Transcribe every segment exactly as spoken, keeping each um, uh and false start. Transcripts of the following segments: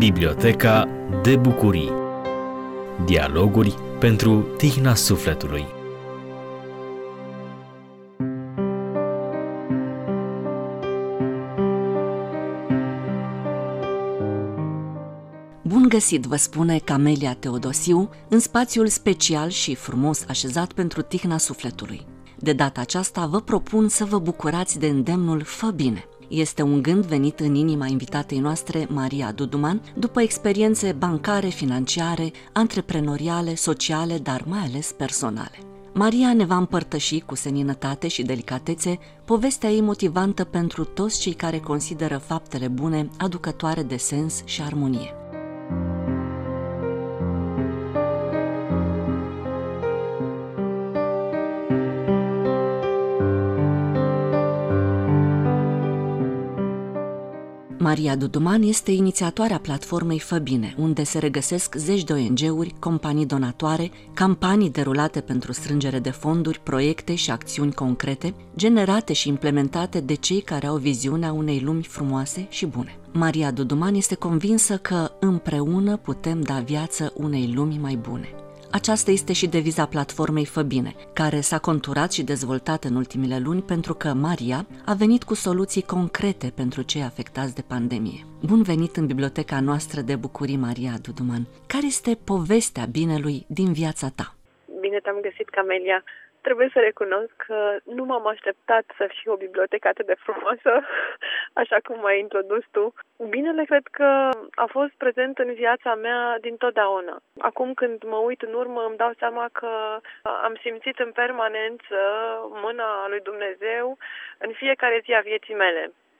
Biblioteca de bucurii. Dialoguri pentru tihna sufletului. Bun găsit, vă spune Camelia Teodosiu, în spațiul special și frumos așezat pentru tihna sufletului. De data aceasta vă propun să vă bucurați de îndemnul Fă bine. Este un gând venit în inima invitatei noastre, Maria Duduman, după experiențe bancare, financiare, antreprenoriale, sociale, dar mai ales personale. Maria ne va împărtăși cu seninătate și delicatețe povestea ei motivantă pentru toți cei care consideră faptele bune aducătoare de sens și armonie. Maria Duduman este inițiatoarea platformei Fă bine, unde se regăsesc zeci de O N G-uri, companii donatoare, campanii derulate pentru strângere de fonduri, proiecte și acțiuni concrete, generate și implementate de cei care au viziunea unei lumi frumoase și bune. Maria Duduman este convinsă că împreună putem da viață unei lumi mai bune. Aceasta este și deviza platformei Fă bine, care s-a conturat și dezvoltat în ultimile luni pentru că Maria a venit cu soluții concrete pentru cei afectați de pandemie. Bun venit în biblioteca noastră de bucurii, Maria Duduman. Care este povestea binelui din viața ta? Bine te-am găsit, Camelia. Trebuie să recunosc că nu m-am așteptat să fie o bibliotecă atât de frumoasă, așa cum m-ai introdus tu. Binele cred că a fost prezent în viața mea dintotdeauna. Acum când mă uit în urmă îmi dau seama că am simțit în permanență mâna lui Dumnezeu în fiecare zi a vieții mele.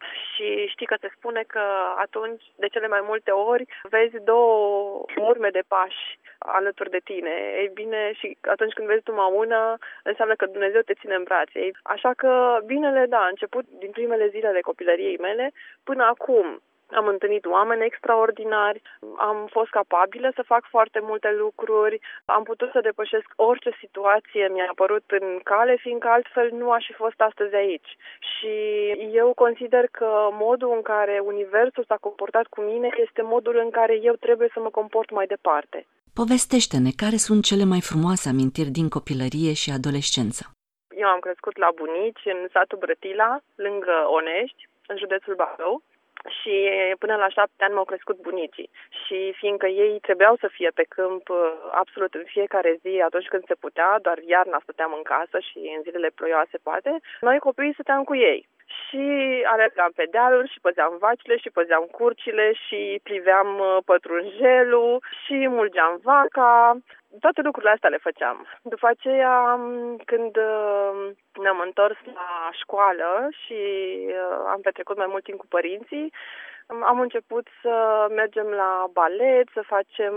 Și știi că se spune că atunci, de cele mai multe ori, vezi două urme de pași alături de tine. Ei bine, și atunci când vezi numai una, înseamnă că Dumnezeu te ține în brațe. Așa că binele, da, a început din primele zile ale copilăriei mele până acum. Am întâlnit oameni extraordinari, am fost capabilă să fac foarte multe lucruri, am putut să depășesc orice situație mi-a apărut în cale, fiindcă altfel nu aș fi fost astăzi aici. Și eu consider că modul în care universul s-a comportat cu mine este modul în care eu trebuie să mă comport mai departe. Povestește-ne care sunt cele mai frumoase amintiri din copilărie și adolescență. Eu am crescut la bunici, în satul Brătila, lângă Onești, în județul Bacău. Și până la șapte ani m-au crescut bunicii și fiindcă ei trebuiau să fie pe câmp absolut în fiecare zi atunci când se putea, doar iarna stăteam în casă și în zilele ploioase poate, noi copiii stăteam cu ei. Și alergam pe dealuri și păzeam vacile și păzeam curcile și priveam pătrunjelul și mulgeam vaca. Toate lucrurile astea le făceam. După aceea, când ne-am întors la școală și am petrecut mai mult timp cu părinții, am început să mergem la balet, să facem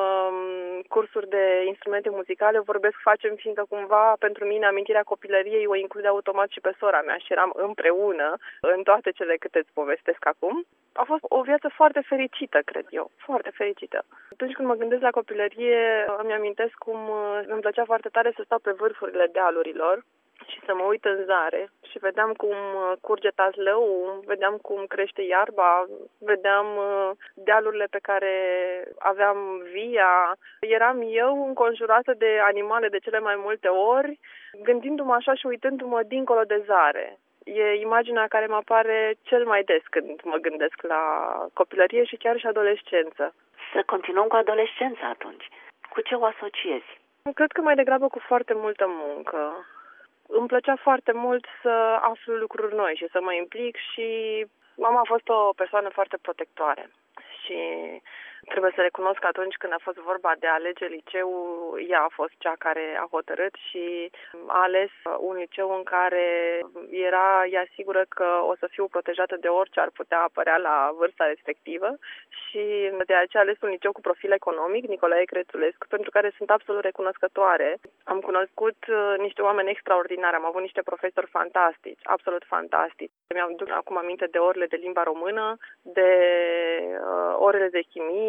cursuri de instrumente muzicale. Vorbesc facem fiindcă cumva pentru mine amintirea copilăriei o include automat și pe sora mea și eram împreună în toate cele câte îți povestesc acum. A fost o viață foarte fericită, cred eu, foarte fericită. Atunci când mă gândesc la copilărie, îmi amintesc cum îmi plăcea foarte tare să stau pe vârfurile dealurilor și să mă uit în zare și vedeam cum curge tazlău, vedeam cum crește iarba, vedeam dealurile pe care aveam via. Eram eu înconjurată de animale de cele mai multe ori, gândindu-mă așa și uitându-mă dincolo de zare. E imaginea care mă apare cel mai des când mă gândesc la copilărie și chiar și adolescență. Să continuăm cu adolescența atunci. Cu ce o asociezi? Cred că mai degrabă cu foarte multă muncă. Îmi plăcea foarte mult să aflu lucruri noi și să mă implic și mama a fost o persoană foarte protectoare. Și trebuie să recunosc că atunci când a fost vorba de a alege liceu, ea a fost cea care a hotărât și a ales un liceu în care era ea sigură că o să fiu protejată de orice ar putea apărea la vârsta respectivă și de aceea a ales un liceu cu profil economic, Nicolae Crețulescu, pentru care sunt absolut recunoscătoare. Am cunoscut niște oameni extraordinari, am avut niște profesori fantastici, absolut fantastici. Mi-am dus acum aminte de orele de limba română, de uh, orele de chimie,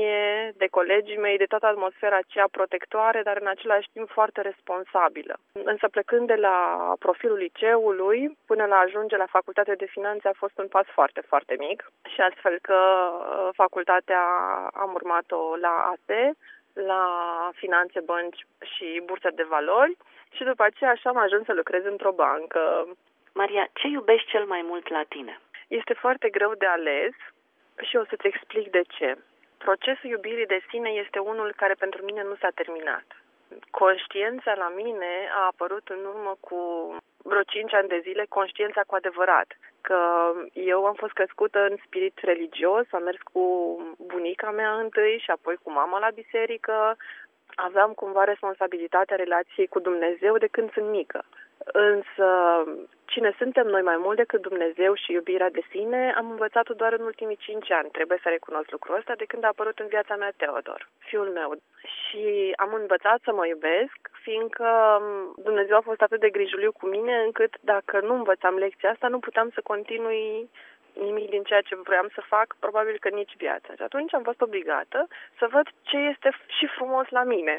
mie, de colegii mei, de toată atmosfera aceea protectoare, dar în același timp foarte responsabilă. Însă plecând de la profilul liceului până la ajunge la facultatea de finanțe a fost un pas foarte, foarte mic și astfel că facultatea am urmat-o la A T E, la finanțe, bănci și bursa de valori și după aceea așa am ajuns să lucrez într-o bancă. Maria, ce iubești cel mai mult la tine? Este foarte greu de ales și o să-ți explic de ce. Procesul iubirii de sine este unul care pentru mine nu s-a terminat. Conștiința la mine a apărut în urmă cu vreo cinci ani de zile, conștiința cu adevărat. Că eu am fost crescută în spirit religios, am mers cu bunica mea întâi și apoi cu mama la biserică. Aveam cumva responsabilitatea relației cu Dumnezeu de când sunt mică. Însă, cine suntem noi mai mult decât Dumnezeu și iubirea de sine, am învățat-o doar în ultimii cinci ani. Trebuie să recunosc lucrul ăsta de când a apărut în viața mea Teodor, fiul meu. Și am învățat să mă iubesc, fiindcă Dumnezeu a fost atât de grijuliu cu mine, încât dacă nu învățam lecția asta, nu puteam să continui nimic din ceea ce vreau să fac, probabil că nici viața. Și atunci am fost obligată să văd ce este și frumos la mine.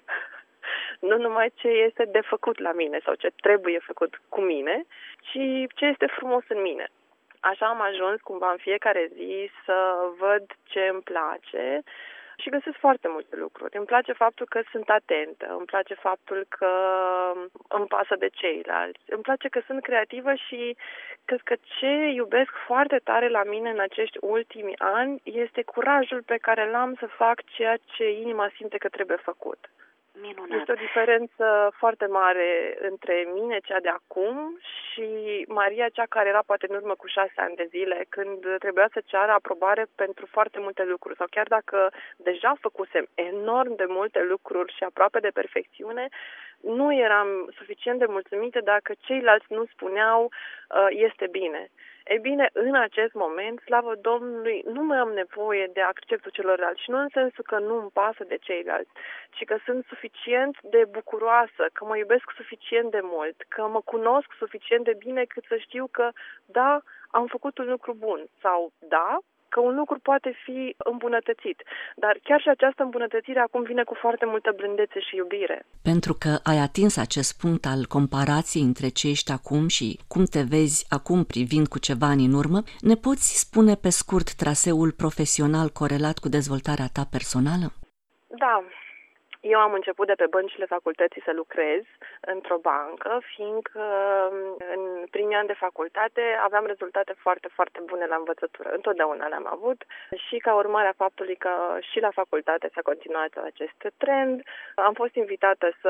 Nu numai ce este de făcut la mine sau ce trebuie făcut cu mine, ci ce este frumos în mine. Așa am ajuns cumva în fiecare zi să văd ce îmi place și găsesc foarte multe lucruri. Îmi place faptul că sunt atentă, îmi place faptul că îmi pasă de ceilalți, îmi place că sunt creativă și cred că ce iubesc foarte tare la mine în acești ultimi ani este curajul pe care l-am să fac ceea ce inima simte că trebuie făcut. Minunat. Este o diferență foarte mare între mine, cea de acum, și Maria, cea care era poate în urmă cu șase ani de zile, când trebuia să ceară aprobare pentru foarte multe lucruri. Sau chiar dacă deja făcusem enorm de multe lucruri și aproape de perfecțiune, nu eram suficient de mulțumită dacă ceilalți nu spuneau uh, este bine. Ei bine, în acest moment, slavă Domnului, nu mai am nevoie de acceptul celorlalți și nu în sensul că nu îmi pasă de ceilalți, ci că sunt suficient de bucuroasă, că mă iubesc suficient de mult, că mă cunosc suficient de bine cât să știu că, da, am făcut un lucru bun sau da, că un lucru poate fi îmbunătățit. Dar chiar și această îmbunătățire acum vine cu foarte multă blândețe și iubire. Pentru că ai atins acest punct al comparației între ce ești acum și cum te vezi acum privind cu ceva ani în urmă, ne poți spune pe scurt traseul profesional corelat cu dezvoltarea ta personală? Da. Eu am început de pe băncile facultății să lucrez într-o bancă, fiindcă în primii ani de facultate aveam rezultate foarte, foarte bune la învățătură. Întotdeauna le-am avut și ca urmare a faptului că și la facultate s-a continuat acest trend, am fost invitată să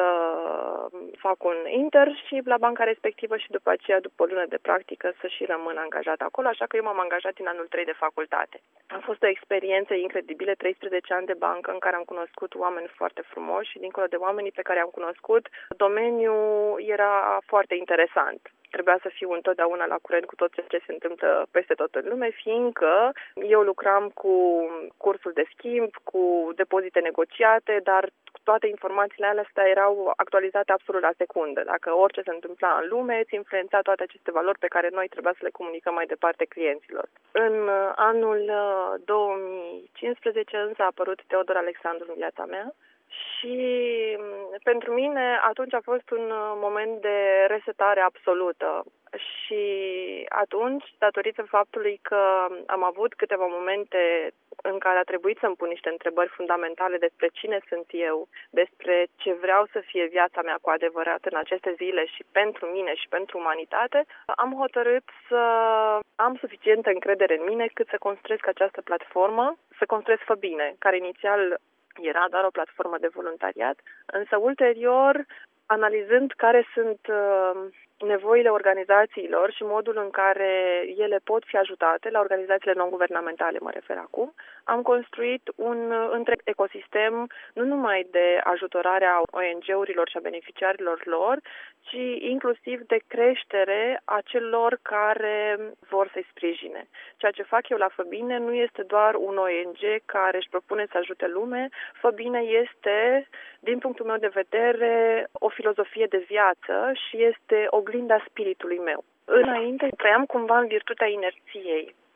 fac un internship la banca respectivă și după aceea, după o lună de practică, să și rămân angajat acolo, așa că eu m-am angajat în anul trei de facultate. A fost o experiență incredibilă, treisprezece ani de bancă în care am cunoscut oameni foarte frumoși și dincolo de oamenii pe care am cunoscut, domeniul era foarte interesant. Trebuia să fiu întotdeauna la curent cu tot ce se întâmplă peste tot în lume, fiindcă eu lucram cu cursul de schimb, cu depozite negociate, dar toate informațiile alea erau actualizate absolut la secundă. Dacă orice se întâmpla în lume, îți influența toate aceste valori pe care noi trebuia să le comunicăm mai departe clienților. În anul două mii cincisprezece însă a apărut Teodor Alexandru în viața mea. Și pentru mine atunci a fost un moment de resetare absolută și atunci, datorită faptului că am avut câteva momente în care a trebuit să-mi pun niște întrebări fundamentale despre cine sunt eu, despre ce vreau să fie viața mea cu adevărat în aceste zile și pentru mine și pentru umanitate, am hotărât să am suficientă încredere în mine cât să construiesc această platformă, să construiesc Fă Bine, care inițial era doar o platformă de voluntariat, însă ulterior, analizând care sunt nevoile organizațiilor și modul în care ele pot fi ajutate, la organizațiile non-guvernamentale mă refer acum, am construit un întreg ecosistem nu numai de ajutorare a O N G-urilor și a beneficiarilor lor, ci inclusiv de creștere a celor care vor să-i sprijine. Ceea ce fac eu la Fă Bine nu este doar un O N G care își propune să ajute lume, Fă Bine este, din punctul meu de vedere, o filozofie de viață și este oglinda spiritului meu. Înainte trăiam cumva în virtutea inerției.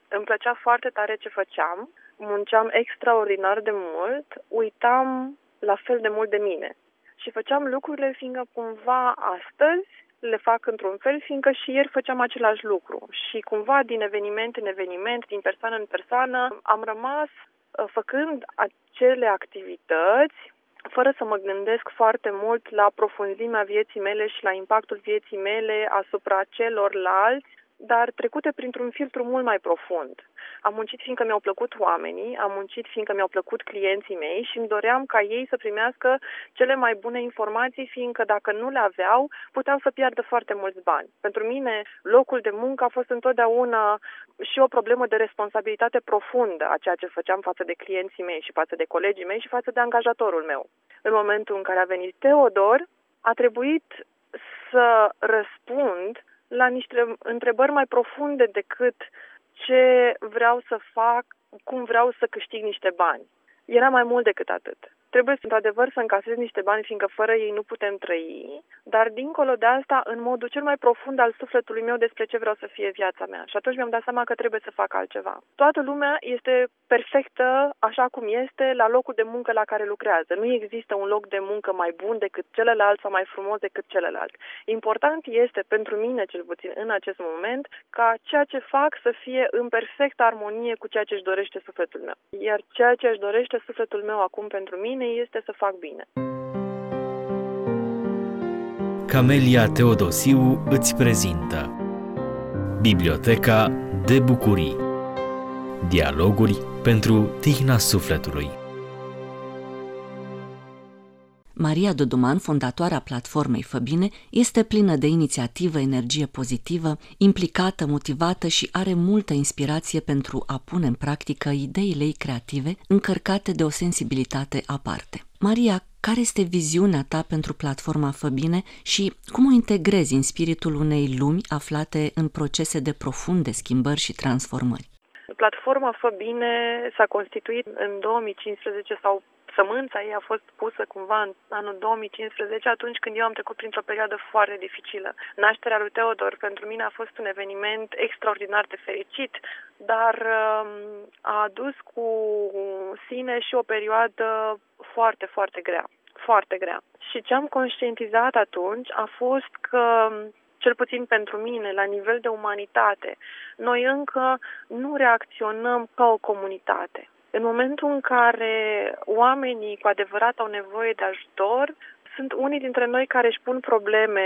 Îmi plăcea foarte tare ce făceam, munceam extraordinar de mult, uitam la fel de mult de mine. Și făceam lucrurile fiindcă cumva astăzi le fac într-un fel, fiindcă și ieri făceam același lucru. Și cumva din eveniment în eveniment, din persoană în persoană, am rămas făcând acele activități fără să mă gândesc foarte mult la profunzimea vieții mele și la impactul vieții mele asupra celorlalți, dar trecute printr-un filtru mult mai profund. Am muncit fiindcă mi-au plăcut oamenii, am muncit fiindcă mi-au plăcut clienții mei și îmi doream ca ei să primească cele mai bune informații, fiindcă dacă nu le aveau, puteau să piardă foarte mulți bani. Pentru mine, locul de muncă a fost întotdeauna și o problemă de responsabilitate profundă a ceea ce făceam față de clienții mei și față de colegii mei și față de angajatorul meu. În momentul în care a venit Teodor, a trebuit să răspund la niște întrebări mai profunde decât ce vreau să fac, cum vreau să câștig niște bani. Era mai mult decât atât. Trebuie, într-adevăr, să încasez niște bani, fiindcă fără ei nu putem trăi, dar, dincolo de asta, în modul cel mai profund al sufletului meu despre ce vreau să fie viața mea. Și atunci mi-am dat seama că trebuie să fac altceva. Toată lumea este perfectă așa cum este la locul de muncă la care lucrează. Nu există un loc de muncă mai bun decât celălalt sau mai frumos decât celălalt. Important este, pentru mine cel puțin în acest moment, ca ceea ce fac să fie în perfectă armonie cu ceea ce își dorește sufletul meu. Iar ceea ce își dorește sufletul meu acum pentru mine este să fac bine. Camelia Teodosiu îți prezintă Biblioteca de bucurii. Dialoguri pentru tihna sufletului. Maria Duduman, fondatoarea platformei Fă Bine, este plină de inițiativă, energie pozitivă, implicată, motivată și are multă inspirație pentru a pune în practică ideile ei creative, încărcate de o sensibilitate aparte. Maria, care este viziunea ta pentru platforma Fă Bine și cum o integrezi în spiritul unei lumi aflate în procese de profunde schimbări și transformări? Platforma Fă Bine s-a constituit în două mii cincisprezece sau sămânța ei a fost pusă cumva în anul două mii cincisprezece, atunci când eu am trecut printr-o perioadă foarte dificilă. Nașterea lui Teodor pentru mine a fost un eveniment extraordinar de fericit, dar a adus cu sine și o perioadă foarte, foarte grea. Foarte grea. Și ce am conștientizat atunci a fost că, cel puțin pentru mine, la nivel de umanitate, noi încă nu reacționăm ca o comunitate. În momentul în care oamenii cu adevărat au nevoie de ajutor, sunt unii dintre noi care își pun probleme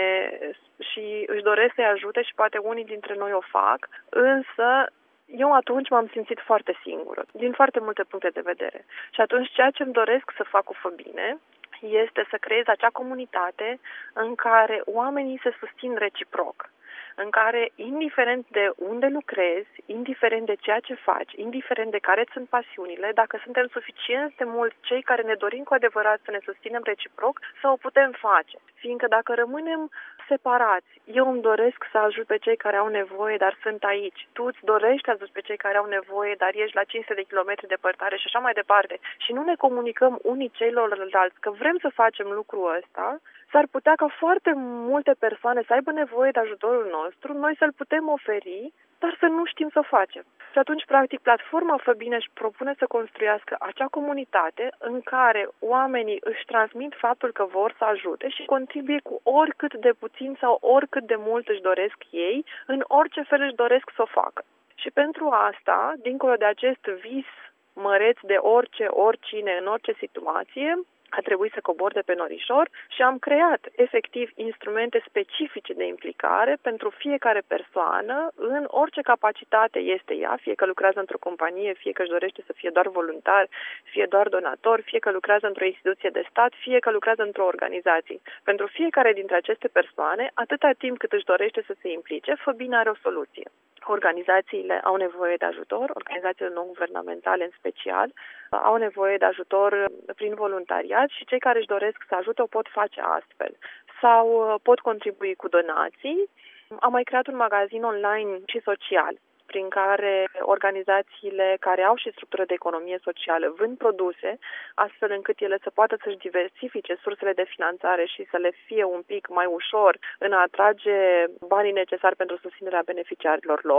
și își doresc să-i ajute și poate unii dintre noi o fac, însă eu atunci m-am simțit foarte singură, din foarte multe puncte de vedere. Și atunci ceea ce îmi doresc să fac cu Fă Bine este să creez acea comunitate în care oamenii se susțin reciproc, în care, indiferent de unde lucrezi, indiferent de ceea ce faci, indiferent de care sunt pasiunile, dacă suntem suficient de mulți cei care ne dorim cu adevărat să ne susținem reciproc, să o putem face. Fiindcă dacă rămânem separați, eu îmi doresc să ajut pe cei care au nevoie, dar sunt aici. Tu îți dorești să ajut pe cei care au nevoie, dar ești la cinci sute de kilometri departare și așa mai departe. Și nu ne comunicăm unii celorlalți că vrem să facem lucrul ăsta, s-ar putea ca foarte multe persoane să aibă nevoie de ajutorul nostru, noi să-l putem oferi, dar să nu știm să facem. Și atunci, practic, platforma Fă Bine își propune să construiască acea comunitate în care oamenii își transmit faptul că vor să ajute și contribuie cu oricât de puțin sau oricât de mult își doresc ei, în orice fel își doresc să o facă. Și pentru asta, dincolo de acest vis măreț de orice, oricine, în orice situație, a trebuit să cobor de pe norișor și am creat efectiv instrumente specifice de implicare pentru fiecare persoană în orice capacitate este ea, fie că lucrează într-o companie, fie că își dorește să fie doar voluntar, fie doar donator, fie că lucrează într-o instituție de stat, fie că lucrează într-o organizație. Pentru fiecare dintre aceste persoane, atâta timp cât își dorește să se implice, Fă Bine are o soluție. Organizațiile au nevoie de ajutor, organizațiile non-guvernamentale în special, au nevoie de ajutor prin voluntariat și cei care își doresc să ajute o pot face astfel. Sau pot contribui cu donații. Am mai creat un magazin online și social, prin care organizațiile care au și structură de economie socială vând produse, astfel încât ele să poată să-și diversifice sursele de finanțare și să le fie un pic mai ușor în a atrage banii necesari pentru susținerea beneficiarilor lor.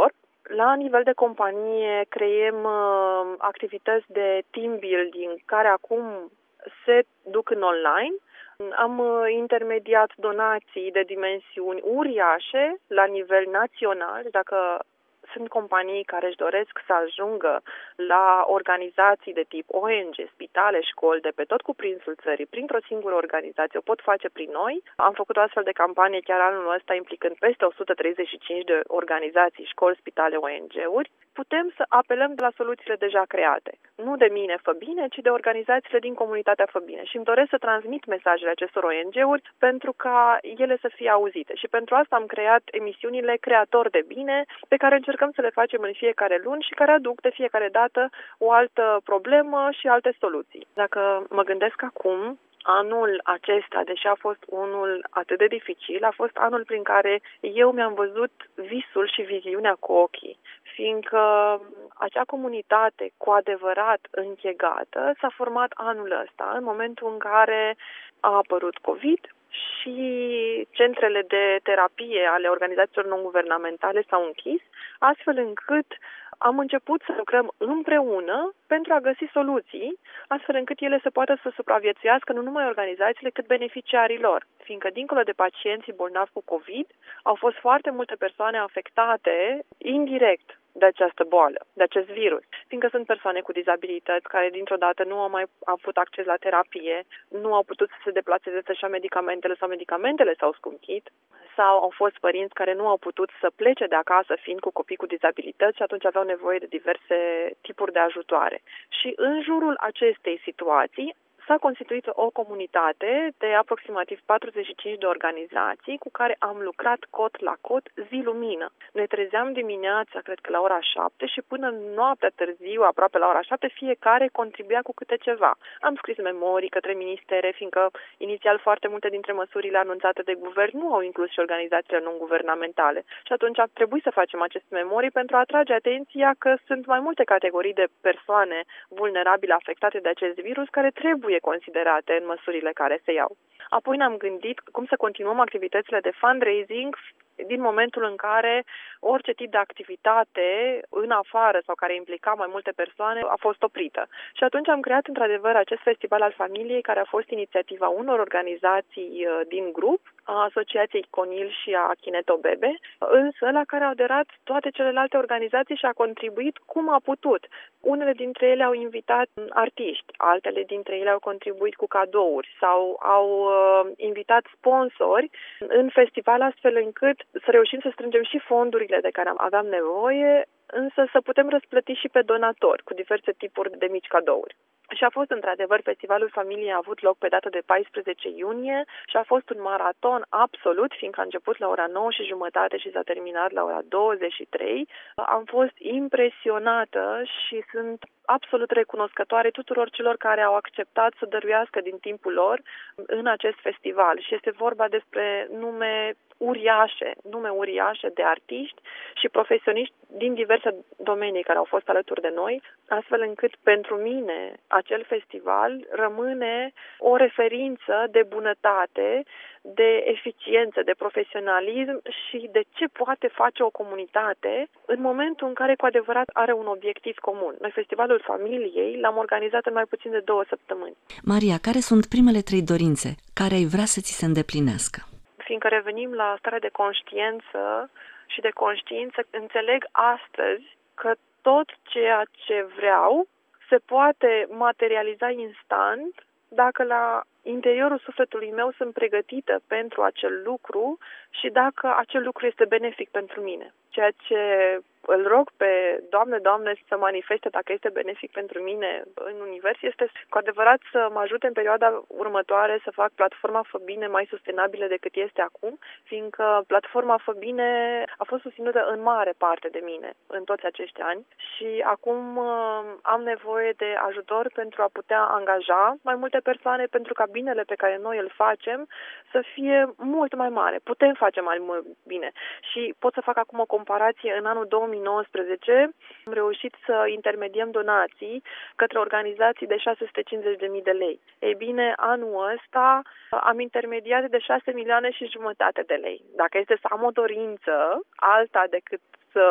La nivel de companie creăm uh, activități de team building care acum se duc în online. Am uh, intermediat donații de dimensiuni uriașe la nivel național. Dacă sunt companii care își doresc să ajungă la organizații de tip O N G, spitale, școli, de pe tot cuprinsul țării, printr-o singură organizație, o pot face prin noi. Am făcut o astfel de campanie chiar anul ăsta, implicând peste o sută treizeci și cinci de organizații, școli, spitale, O N G-uri. Putem să apelăm la soluțiile deja create. Nu de mine fă bine, ci de organizațiile din comunitatea Fă Bine. Și îmi doresc să transmit mesajele acestor O N G-uri pentru ca ele să fie auzite. Și pentru asta am creat emisiunile Creator de Bine, pe care încercăm să le facem în fiecare luni și care aduc de fiecare dată o altă problemă și alte soluții. Dacă mă gândesc acum, anul acesta, deși a fost unul atât de dificil, a fost anul prin care eu mi-am văzut visul și viziunea cu ochii, fiindcă acea comunitate cu adevărat închegată s-a format anul ăsta, în momentul în care a apărut COVID și centrele de terapie ale organizațiilor non-guvernamentale s-au închis, astfel încât am început să lucrăm împreună pentru a găsi soluții, astfel încât ele să poată să supraviețuiască nu numai organizațiile, cât beneficiarii lor. Fiindcă, dincolo de pacienții bolnavi cu COVID, au fost foarte multe persoane afectate indirect de această boală, de acest virus. Fiindcă sunt persoane cu dizabilități care dintr-o dată nu au mai avut acces la terapie, nu au putut să se deplaseze să-și ia medicamentele sau medicamentele s-au scumpit, sau au fost părinți care nu au putut să plece de acasă fiind cu copii cu dizabilități și atunci aveau nevoie de diverse tipuri de ajutoare. Și în jurul acestei situații s-a constituit o comunitate de aproximativ patruzeci și cinci de organizații cu care am lucrat cot la cot zi lumină. Ne trezeam dimineața, cred că la ora șapte și până noaptea târziu, aproape la ora șapte, fiecare contribuia cu câte ceva. Am scris memorii către ministere, fiindcă inițial foarte multe dintre măsurile anunțate de guvern nu au inclus și organizațiile non-guvernamentale. Și atunci a trebuit să facem aceste memorii pentru a atrage atenția că sunt mai multe categorii de persoane vulnerabile afectate de acest virus care trebuie considerate în măsurile care se iau. Apoi ne-am gândit cum să continuăm activitățile de fundraising din momentul în care orice tip de activitate în afară sau care implica mai multe persoane a fost oprită. Și atunci am creat într-adevăr acest festival al familiei, care a fost inițiativa unor organizații din grup, a Asociației Conil și a Chineto Bebe, însă la care au aderat toate celelalte organizații și a contribuit cum a putut. Unele dintre ele au invitat artiști, altele dintre ele au contribuit cu cadouri sau au uh, invitat sponsori în festival, astfel încât să reușim să strângem și fondurile de care aveam nevoie, însă să putem răsplăti și pe donatori cu diverse tipuri de mici cadouri. Și a fost într-adevăr festivalul familiei, a avut loc pe data de paisprezece iunie și a fost un maraton absolut, fiindcă a început la ora nouă și jumătate și s-a terminat la ora douăzeci și trei. Am fost impresionată și sunt absolut recunoscătoare tuturor celor care au acceptat să dăruiască din timpul lor în acest festival. Și este vorba despre nume uriașe, nume uriașe de artiști și profesioniști din diverse domenii care au fost alături de noi, astfel încât pentru mine acel festival rămâne o referință de bunătate, de eficiență, de profesionalism și de ce poate face o comunitate în momentul în care cu adevărat are un obiectiv comun. Noi Festivalul Familiei l-am organizat în mai puțin de două săptămâni. Maria, care sunt primele trei dorințe care ai vrea să ți se îndeplinească? Fiindcă revenim la starea de conștiință și de conștiință, înțeleg astăzi că tot ceea ce vreau se poate materializa instant dacă la interiorul sufletului meu sunt pregătită pentru acel lucru și dacă acel lucru este benefic pentru mine. Ceea ce îl rog pe Doamne, Doamne, să manifeste dacă este benefic pentru mine în univers, este cu adevărat să mă ajute în perioada următoare să fac platforma Fă Bine mai sustenabilă decât este acum, fiindcă platforma Fă Bine a fost susținută în mare parte de mine în toți acești ani și acum am nevoie de ajutor pentru a putea angaja mai multe persoane, pentru ca binele pe care noi îl facem să fie mult mai mare. Putem face mai mult bine și pot să fac acum o comparație. În anul două mii nouăsprezece am reușit să intermediem donații către organizații de șase sute cincizeci de mii de lei. Ei bine, anul ăsta am intermediat de șase milioane și jumătate de lei. Dacă este să am o dorință alta decât să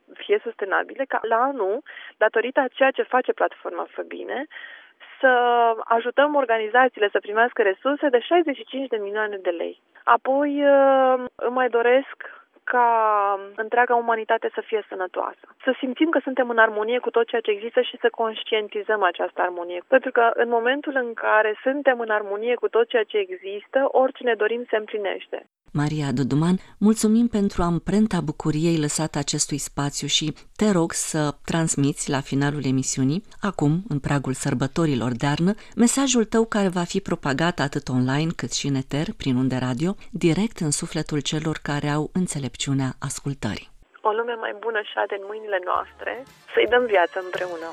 fie sustenabile, ca la anul, datorită a ceea ce face platforma Fă Bine, să ajutăm organizațiile să primească resurse de șaizeci și cinci de milioane de lei. Apoi îmi mai doresc ca întreaga umanitate să fie sănătoasă. Să simțim că suntem în armonie cu tot ceea ce există și să conștientizăm această armonie. Pentru că în momentul în care suntem în armonie cu tot ceea ce există, orice ne dorim se împlinește. Maria Duduman, mulțumim pentru amprenta bucuriei lăsată acestui spațiu și te rog să transmiți la finalul emisiunii, acum, în pragul sărbătorilor de iarnă, mesajul tău care va fi propagat atât online cât și în eter, prin unde radio, direct în sufletul celor care au înțelepciunea ascultării. O lume mai bună șade în mâinile noastre, să-i dăm viață împreună.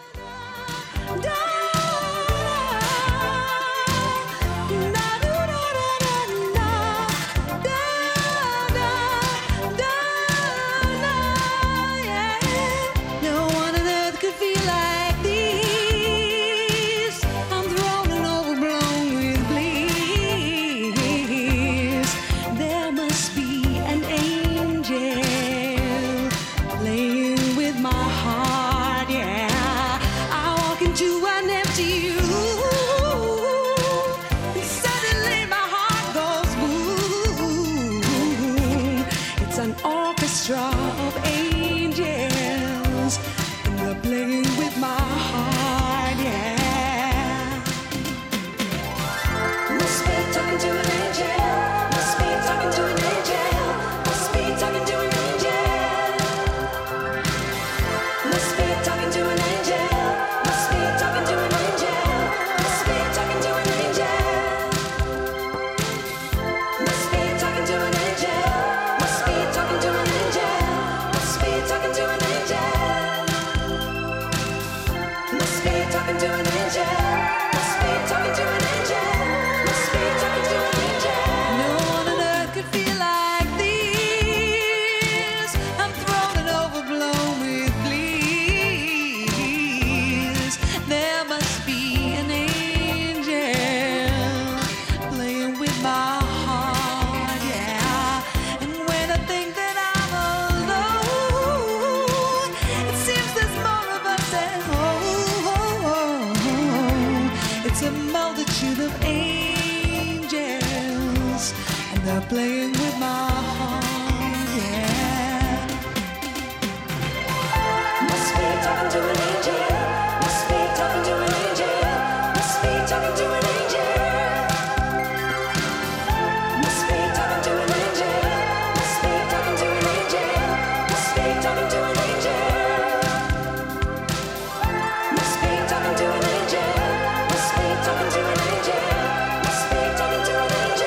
Playing with my heart, yeah. Must be talking to an angel. Must be talking to an angel. Must be talking to an angel. Must be talking to an angel. Must be talking to an angel. Must be talking to an angel. Must be talking to an angel. Must be talking to an angel. Must be talking to an angel.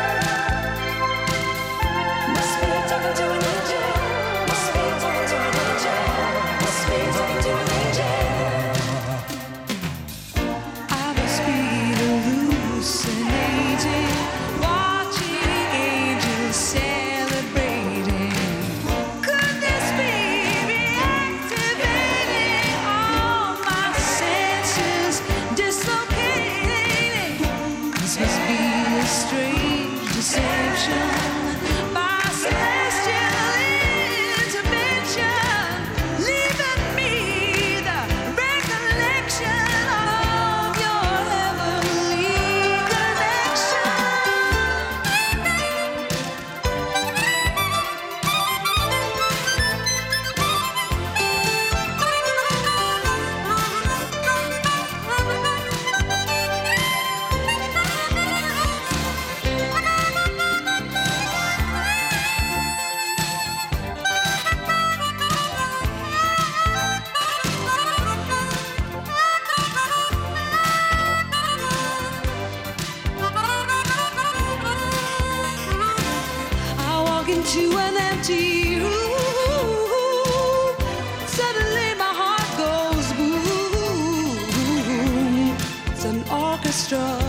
Into an empty room, suddenly my heart goes boom. It's an orchestra